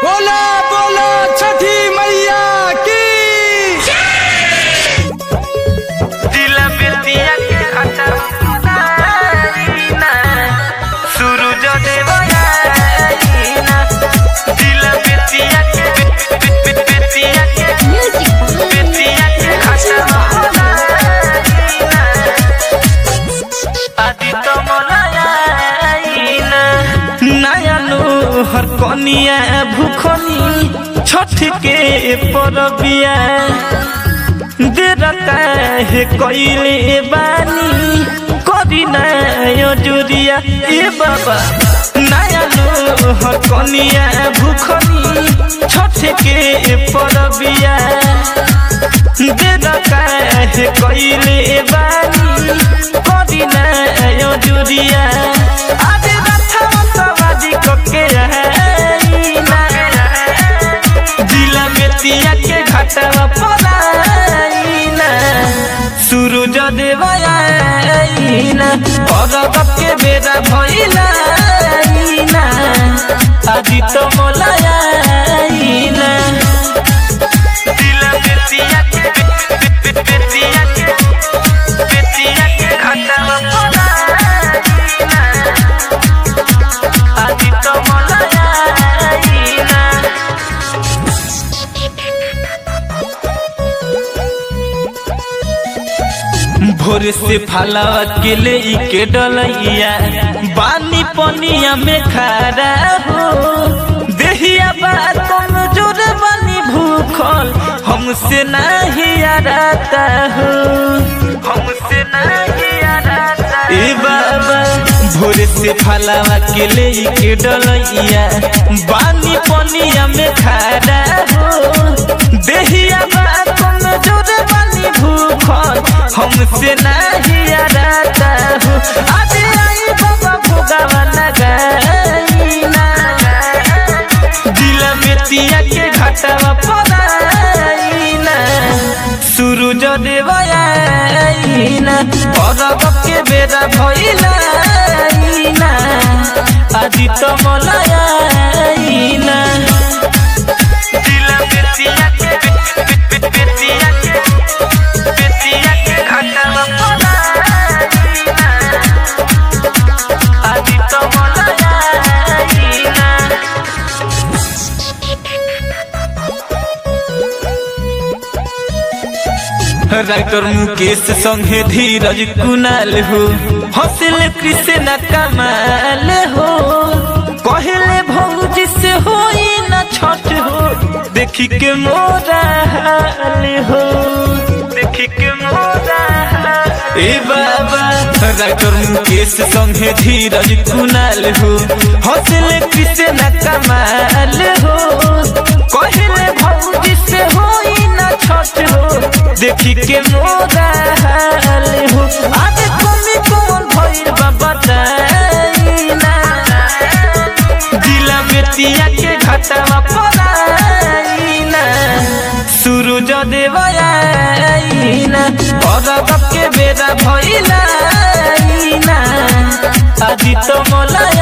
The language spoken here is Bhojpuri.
बोला बोला छठी मैया की दिला बेतिया के घाटा सूरज देवयाना दिला बेतिया के बेतिया के घाटा आदित्य मलायाना नयनो हर कनिया भूखनी छठ के परबिया देर काहे कइले बानी करी ना जुरिया ए बाबा नयनो हर कनिया भूखनी छठ के परबिया देर काहे कइले बानी करी ना जुरिया आज रथा सवादी के दिला बेतिया के घाटवा पराइना सूरज देवयाना परब के बेरा भइलाइना आदित्य मलायाना दिला बेतिया के बेतिया के घाटवा पराइना आदित्य मलायाना भोर से फलावा के ले के डलैया बानी पनिया में खड़ा हो देहिया बात कमजोर बनी भूखल हमसे नहीं आराता हो हमसे नहीं आराता ए बाबा भोर से फलावा के ले के डलैया बानी पनिया में खड़ा हो देहिया बात कमजोर बनी भूखल हमसे नहीं आराता हो आज आई बाबा भोगावा लगाईना दिला बेतिया के घाटवा पराइना सूरज देवयाना परब के बेरा भइलाइना आदित्य मलायाना दिला बेतिया के बेतिया के घाटवा पराइना आदित्य मलायाना राइटर मुकेश संगे धीरज कुनाल हो हौसल कृष्ण कमाल हो कहले भौजी से होई न छठ हो देखी के मोरा हाल हो देखी के मोरा ए बाबा राइटर मुकेश संगे धीरज कुनाल हो हौसल कृष्ण कमाल हो कहले भौजी से होई न छठ हो देखी के मोरा हाल हो आज कमी कौन भइल बाबा बताइना दिला बेतिया के घाटवा पराइना सूरज देवयाना परब के बेरा भइलाइना आदित्य मलाया